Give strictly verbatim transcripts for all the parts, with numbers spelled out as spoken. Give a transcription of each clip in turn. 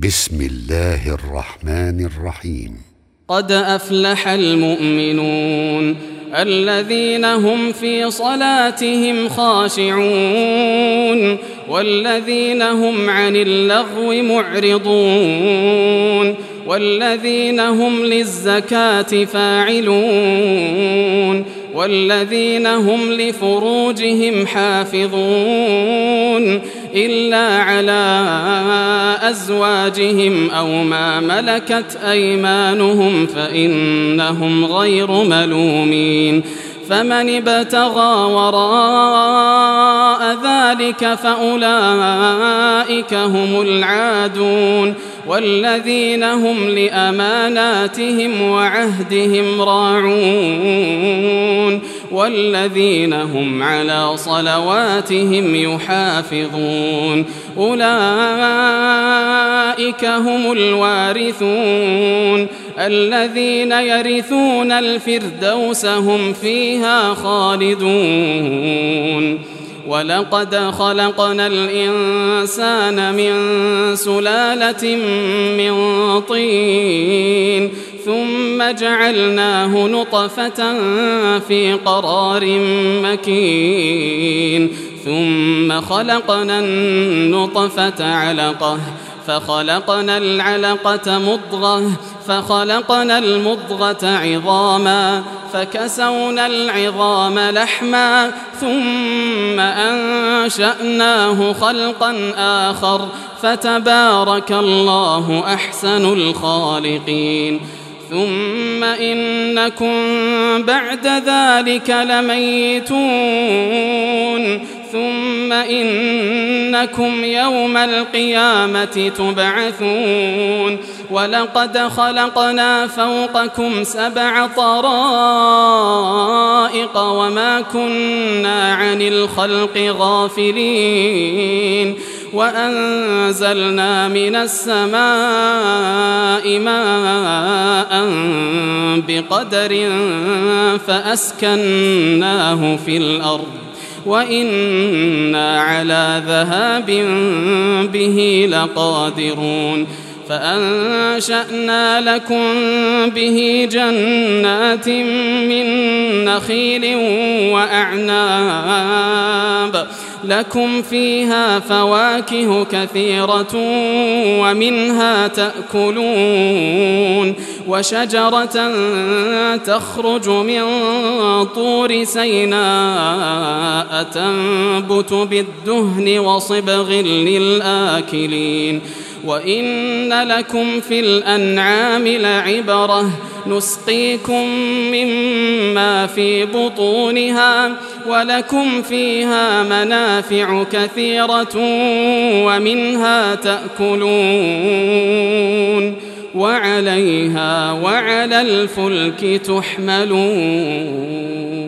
بسم الله الرحمن الرحيم. قد أفلح المؤمنون الذين هم في صلاتهم خاشعون والذين هم عن اللغو معرضون والذين هم للزكاة فاعلون والذين هم لفروجهم حافظون إلا على أزواجهم أو ما ملكت أيمانهم فإنهم غير ملومين. فمن ابتغى وراء ذلك فأولئك هم العادون والذين هم لأماناتهم وعهدهم راعون والذين هم على صلواتهم يحافظون. أولئك هم الوارثون الذين يرثون الفردوس هم فيها خالدون. ولقد خلقنا الإنسان من سلالة من طين ثم جعلناه نطفة في قرار مكين ثم خلقنا النطفة علقة فخلقنا العلقة مضغة فخلقنا المضغة عظاما فكسونا العظام لحما ثم أنشأناه خلقا آخر فتبارك الله أحسن الخالقين. ثم إنكم بعد ذلك لميتون ثم إنكم يوم القيامة تبعثون. ولقد خلقنا فوقكم سبع طرائق وما كنا عن الخلق غافلين وأنزلنا من السماء ماء بقدر فأسكناه في الأرض وإنا على ذهاب به لقادرون. فأنشأنا لكم به جنات من نخيل وأعناب لكم فيها فواكه كثيرة ومنها تأكلون وشجرة تخرج من طور سيناء تنبت بالدهن وصبغ للآكلين. وإن لكم في الأنعام لعبرة نسقيكم مما في بطونها ولكم فيها منافع كثيرة ومنها تأكلون وعليها وعلى الفلك تحملون.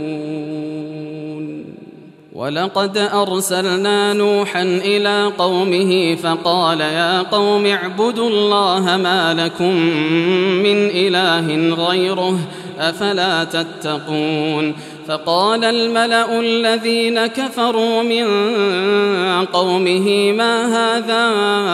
ولقد أرسلنا نوحا إلى قومه فقال يا قوم اعبدوا الله ما لكم من إله غيره أفلا تتقون. فقال الملأ الذين كفروا من قومه ما هذا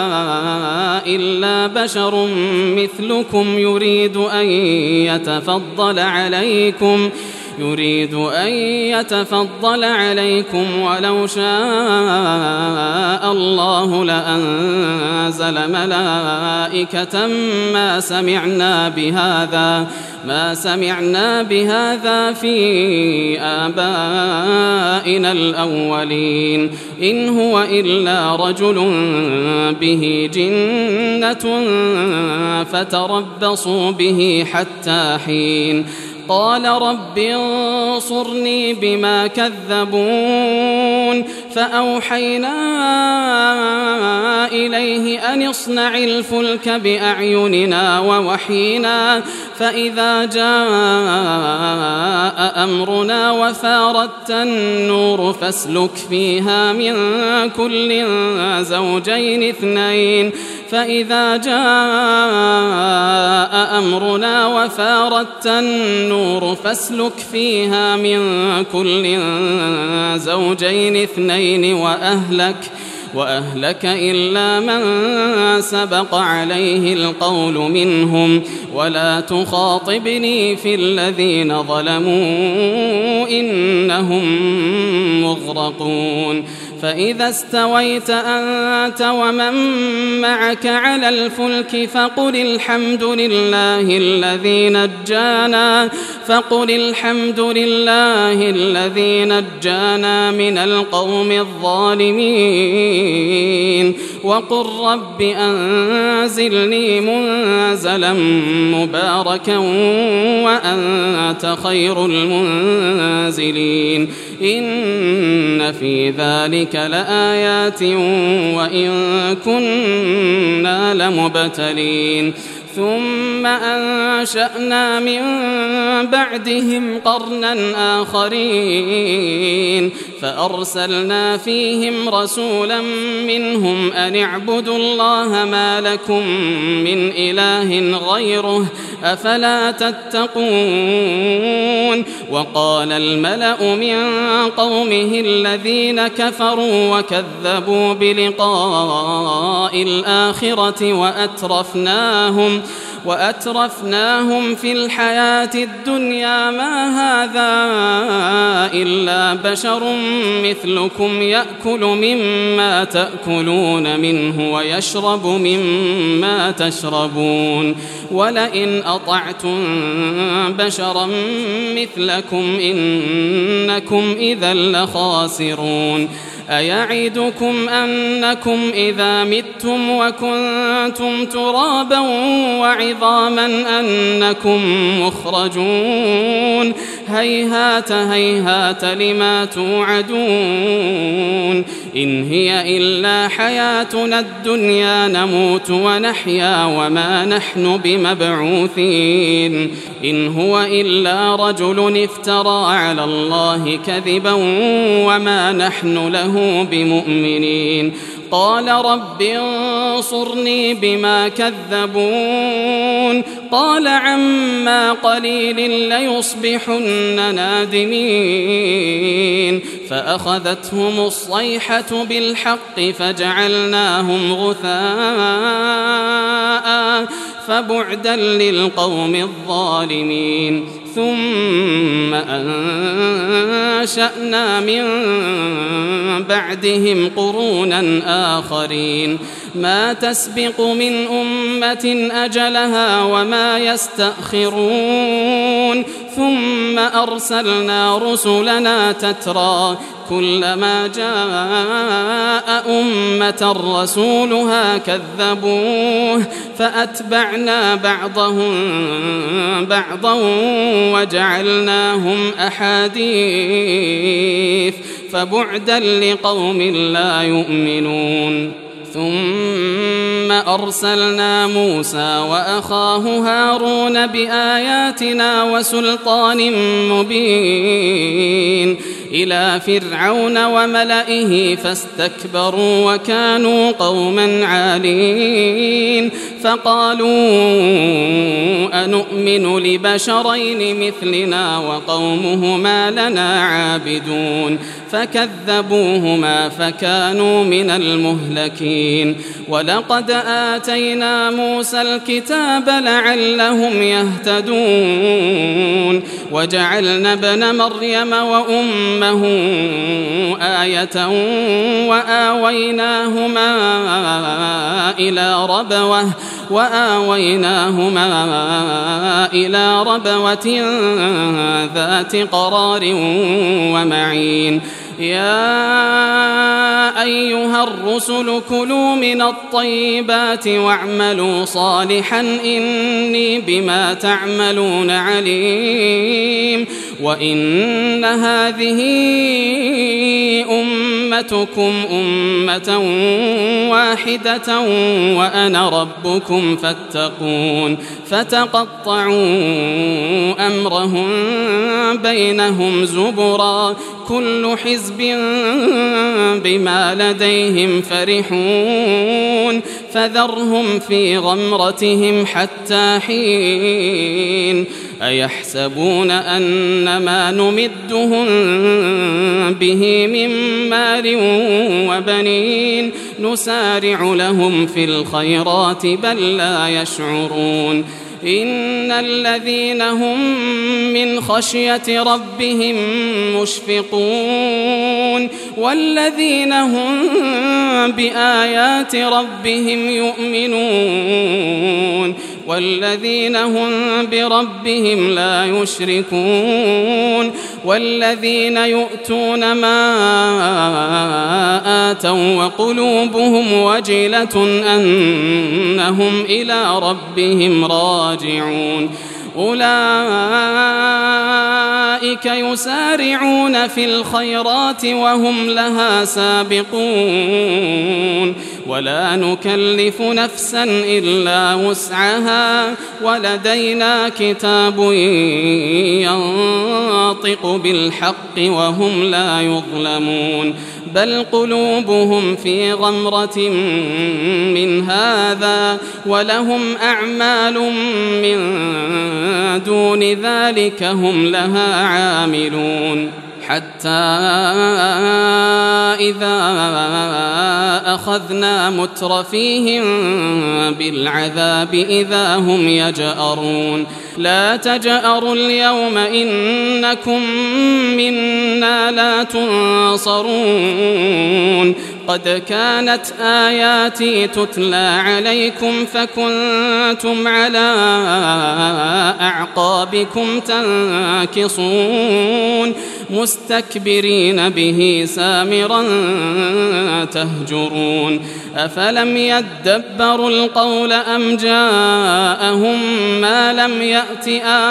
إلا بشر مثلكم يريد أن يتفضل عليكم يريد أن يتفضل عليكم ولو شاء الله لأنزل ملائكة ما سمعنا بهذا ما سمعنا بهذا في آبائنا الأولين إن هو إلا رجل به جنة فتربصوا به حتى حين. قال رب انصرني بما كذبون. فأوحينا إليه أن اصنع الفلك بأعيننا ووحينا فإذا جاء أمرنا وفاردت النور فاسلك فيها من كل زوجين اثنين فإذا جاء أمرنا وفاردت النور فاسلك فيها من كل زوجين اثنين وأهلك وأهلك إلا من سبق عليه القول منهم ولا تخاطبني في الذين ظلموا إنهم مغرقون فإذا استويت أنت ومن معك على الفلك فقل الحمد لله الذي نجانا فقل الحمد لله الذي نجانا من القوم الظالمين وقل رب أنزلني منزلا مباركا وأنت خير المنزلين إن في ذلك لآيات وإن كنا لمبتلين ثم أنشأنا من بعدهم قرنا آخرين فأرسلنا فيهم رسولا منهم أن اعبدوا الله ما لكم من إله غيره أفلا تتقون وقال الملأ من قومه الذين كفروا وكذبوا بلقاء الآخرة وأترفناهم وأترفناهم في الحياة الدنيا ما هذا إلا بشر مثلكم يأكل مما تأكلون منه ويشرب مما تشربون ولئن أطعتم بشرا مثلكم إنكم إذا لخاسرون أيعدكم أنكم إذا متم وكنتم ترابا وعظاما أنكم مخرجون هيهات هيهات لما توعدون إن هي إلا حياتنا الدنيا نموت ونحيا وما نحن بمبعوثين إن هو إلا رجل افترى على الله كذبا وما نحن له بمؤمنين قال رب انصرني بما كذبون قال عما قليل ليصبحن نادمين فأخذتهم الصيحة بالحق فجعلناهم غثاء فبعدا للقوم الظالمين ثم أنشأنا من بعدهم قرونا آخرين ما تسبق من أمة أجلها وما يستأخرون ثم أرسلنا رسلنا تترى كلما جاء أمة رسولها كذبوه فأتبعنا بعضهم بعضا وجعلناهم أحاديث فبعدا لقوم لا يؤمنون ثم أرسلنا موسى وأخاه هارون بآياتنا وسلطان مبين إلى فرعون وملئه فاستكبروا وكانوا قوما عالين فقالوا أنؤمن لبشرين مثلنا وقومهما لنا عابدون فكذبوهما فكانوا من المهلكين ولقد آتينا موسى الكتاب لعلهم يهتدون وجعلنا ابن مريم وأمه آية وآويناهما إلى ربوة وآويناهما إلى ربوة ذات قرار ومعين يا أيها الرسل كلوا من الطيبات واعملوا صالحا إني بما تعملون عليم وإن هذه أمتكم أمة واحدة وأنا ربكم فاتقون فتقطعوا أمرهم بينهم زبرا كل حزب بما لديهم فرحون فذرهم في غمرتهم حتى حين أيحسبون أن ما نمدهم به من مال وبنين نسارع لهم في الخيرات بل لا يشعرون إن الذين هم من خشية ربهم مشفقون والذين هم بآيات ربهم يؤمنون والذين هم بربهم لا يشركون والذين يؤتون ما آتوا وقلوبهم وجلة أنهم إلى ربهم راجعون أولئك يسارعون في الخيرات وهم لها سابقون ولا نكلف نفسا إلا وسعها ولدينا كتاب ينطق بالحق وهم لا يظلمون بل قلوبهم في غمرة من هذا ولهم أعمال من دون ذلك هم لها عاملون حتى إذا أخذنا مترفيهم بالعذاب إذا هم يجأرون لا تجأروا اليوم إنكم منا لا تنصرون قد كانت آياتي تتلى عليكم فكنتم على أعقابكم تنكصون مستكبرين به سامرا تهجرون أفلم يدبروا القول أم جاءهم ما لم يأت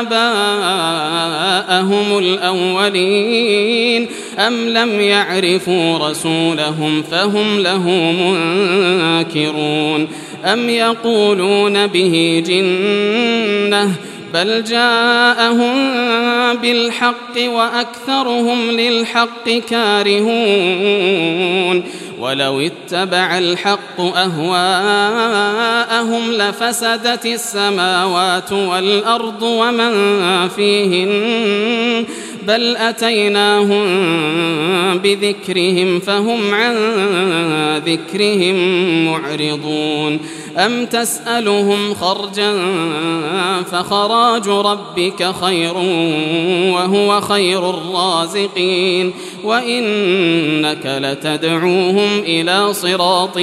آباءهم الأولين أم لم يعرفوا رسولهم فهم له منكرون أم يقولون به جنة بل جاءهم بالحق وأكثرهم للحق كارهون ولو اتبع الحق أهواءهم لفسدت السماوات والأرض ومن فيهن بل أتيناهم بذكرهم فهم عن ذكرهم معرضون أم تسألهم خرجا فخراج ربك خير وهو خير الرازقين وإنك لتدعوهم إلى صراط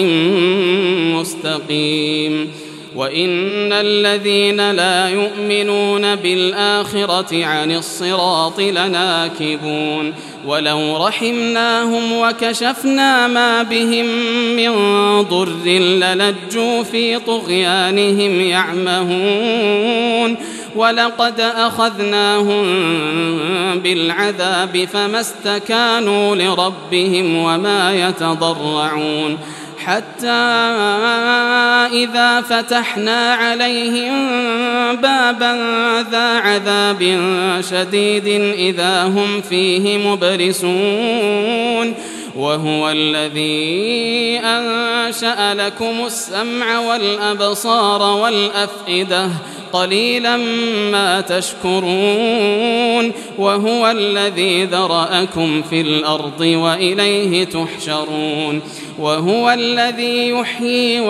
مستقيم وإن الذين لا يؤمنون بالآخرة عن الصراط لناكبون ولو رحمناهم وكشفنا ما بهم من ضر للجوا في طغيانهم يعمهون ولقد أخذناهم بالعذاب فما استكانوا لربهم وما يتضرعون حتى إذا فتحنا عليهم بابا ذا عذاب شديد إذا هم فيه مبلسون وهو الذي أنشأ لكم السمع والأبصار والأفئدة قليلا ما تشكرون وهو الذي ذرأكم في الأرض وإليه تحشرون وهو الذي يحيي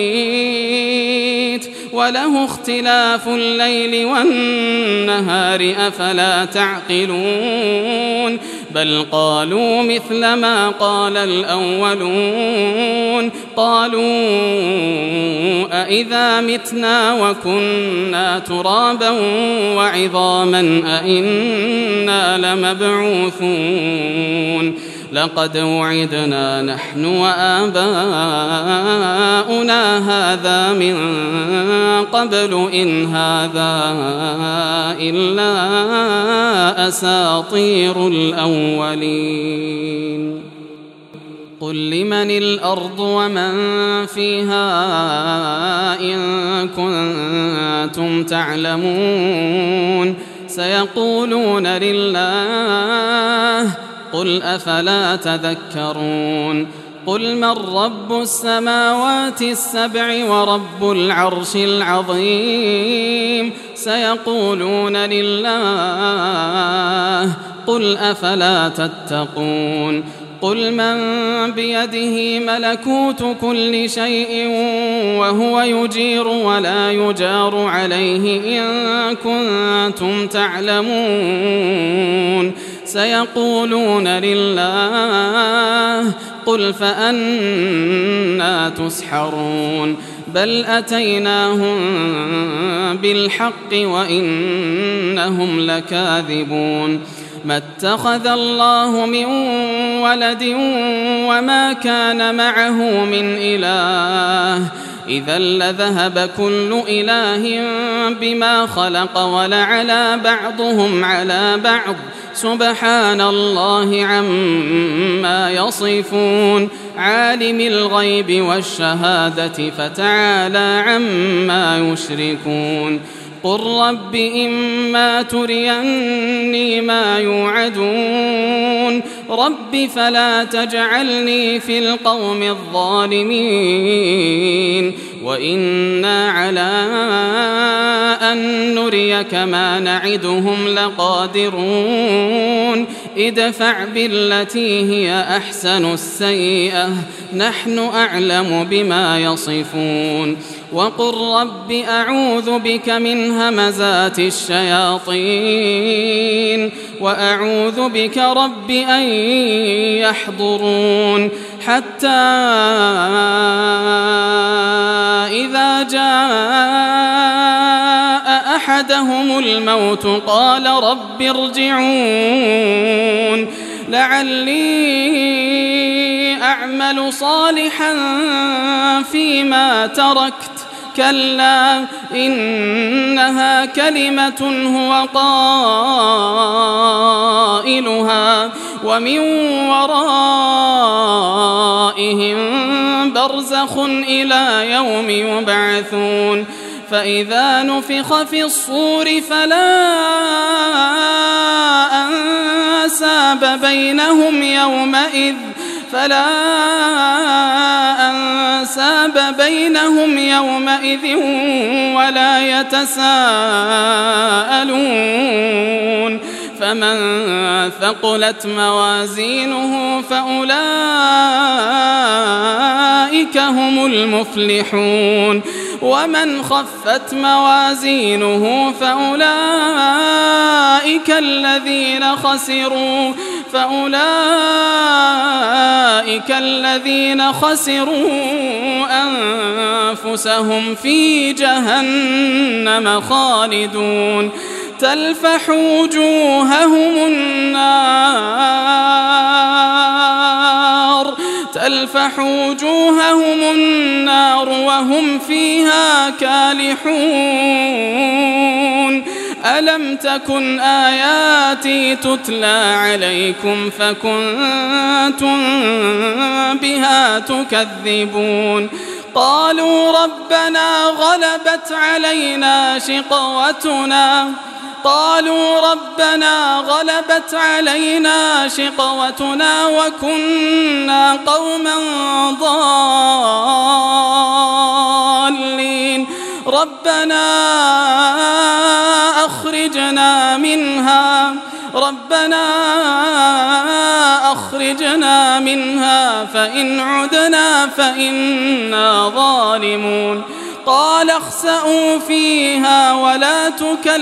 ويميت وله اختلاف الليل والنهار أفلا تعقلون بل قالوا مثل ما قال الأولون قالوا أإذا متنا وكنا ترابا وعظاما أإنا لمبعوثون لقد وعدنا نحن وآباؤنا هذا من قبل إن هذا إلا أساطير الأولين قل لمن الأرض ومن فيها إن كنتم تعلمون سيقولون لله قل أفلا تذكرون قل من رب السماوات السبع ورب العرش العظيم سيقولون لله قل أفلا تتقون قل من بيده ملكوت كل شيء وهو يجير ولا يجار عليه إن كنتم تعلمون سيقولون لله قل فأنا تسحرون بل أتيناهم بالحق وإنهم لكاذبون ما اتخذ الله من ولد وما كان معه من إله إذا لذهب كل إله بما خلق ولعلى بعضهم على بعض سبحان الله عما يصفون عالم الغيب والشهادة فتعالى عما يشركون قل رب إما تريني ما يوعدون رب فلا تجعلني في القوم الظالمين وإنا على أن نريك ما نعدهم لقادرون ادفع بالتي هي أحسن السيئة نحن أعلم بما يصفون وقل رب أعوذ بك من همزات الشياطين وأعوذ بك رب أن يحضرون حتى إذا جاء أحدهم الموت قال رب ارجعون لعلي أعمل صالحا فيما تركت كلا إنها كلمة هو قائلها ومن ورائهم برزخ إلى يوم يبعثون فإذا نفخ في الصور فلا أنساب بينهم يومئذ فلا أنساب بينهم يومئذ ولا يتساءلون فمن ثقلت موازينه فأولئك هم المفلحون ومن خفت موازينه فأولئك الذين خسروا فأولئك الذين خسروا أنفسهم في جهنم خالدون تلفح وجوههم النار تلفح وجوههم النار وهم فيها كالحون ألم تكن آياتي تتلى عليكم فكنتم بها تكذبون قالوا ربنا غلبت علينا شقوتنا قالوا ربنا غلبت علينا شقوتنا وكنا قوما ضالين ربنا أخرجنا منها ربنا أخرجنا منها فإن عدنا فإنا ظالمون قال اخسئوا فيها ولا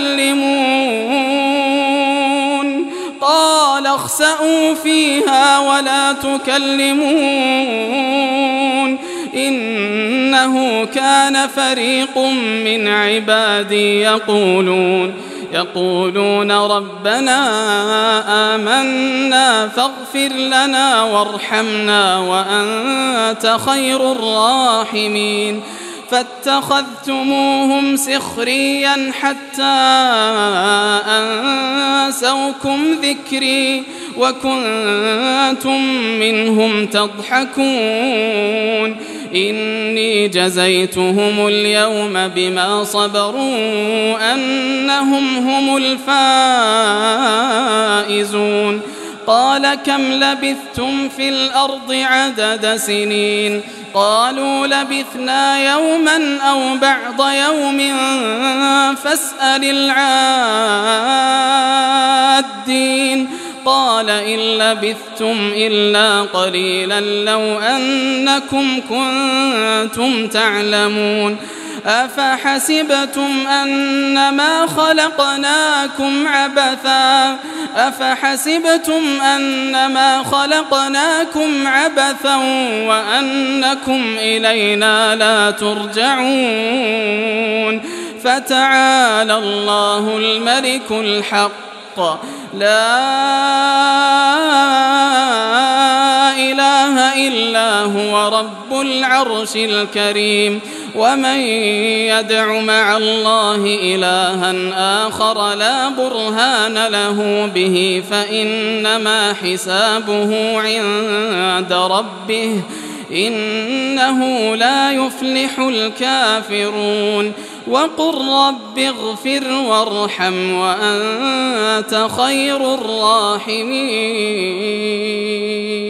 تكلمون قال اخسئوا فيها ولا تكلمون إنه كان فريق من عبادي يقولون يقولون ربنا آمنا فاغفر لنا وارحمنا وأنت خير الراحمين فاتخذتموهم سخريا حتى أنسوكم ذكري وكنتم منهم تضحكون إني جزيتهم اليوم بما صبروا أنهم هم الفائزون قال كم لبثتم في الأرض عدد سنين قالوا لبثنا يوما أو بعض يوم فاسأل العادين قال إن لبثتم إلا قليلا لو أنكم كنتم تعلمون أفحسبتم أنما خلقناكم عبثا أفحسبتم أنما خلقناكم عبثا وأنكم إلينا لا ترجعون فتعالى الله الملك الحق لا إله إلا هو رب العرش الكريم ومن يدع مع الله إلها آخر لا برهان له به فإنما حسابه عند ربه إنه لا يفلح الكافرون وقل رب اغفر وارحم وأنت خير الراحمين.